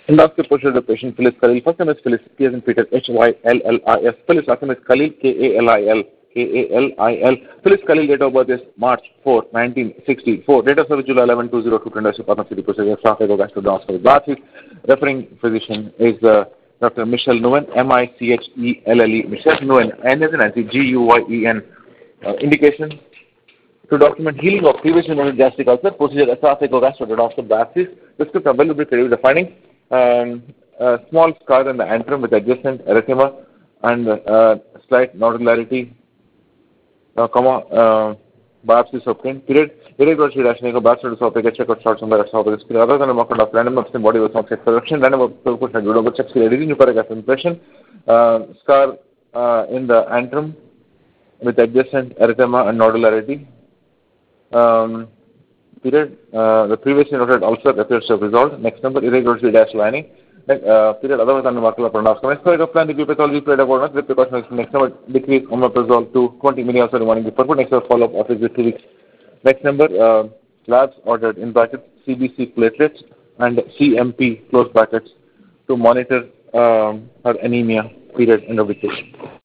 Endoscopy portrait of patient Phyllis Khalil. First name is Phyllis, P as in Peter, Hyllis. Phyllis, last name is Khalil, Kalil. Kalil. Phyllis Khalil, date of birth is March 4, 1964. Date of service July 11, 2002. Tenders Partner City Procedure, South Africa, Gastro Glasses. Referring physician is Dr. Michelle Nguyen, Michelle. Michelle Nguyen, N as in Nancy, Guyen. Indication to document healing of previously noted gastric ulcer, procedure esophageal biopsies. The script are well with the findings. Small scar in the antrum with adjacent erythema and slight nodularity, biopsies obtained. Period. Irregular sheet biopsy esophagus, check out shots on the esophagus. Other than a marker of random absent body was not check production, random of checks impression. Scar in the antrum with adjacent erythema and nodularity. Period. The previously noted ulcer appears to have resolved. Next number, irregularity dash lining. Period. Otherwise, unremarkable pronouncement. Next number, plan the pathology played about with precaution. Next number, decrease omeprazole to 20 mg also morning before. Next number, follow up office with 2 weeks. Next number, labs ordered in brackets CBC platelets and CMP close brackets to monitor her anemia. Period. End of the case.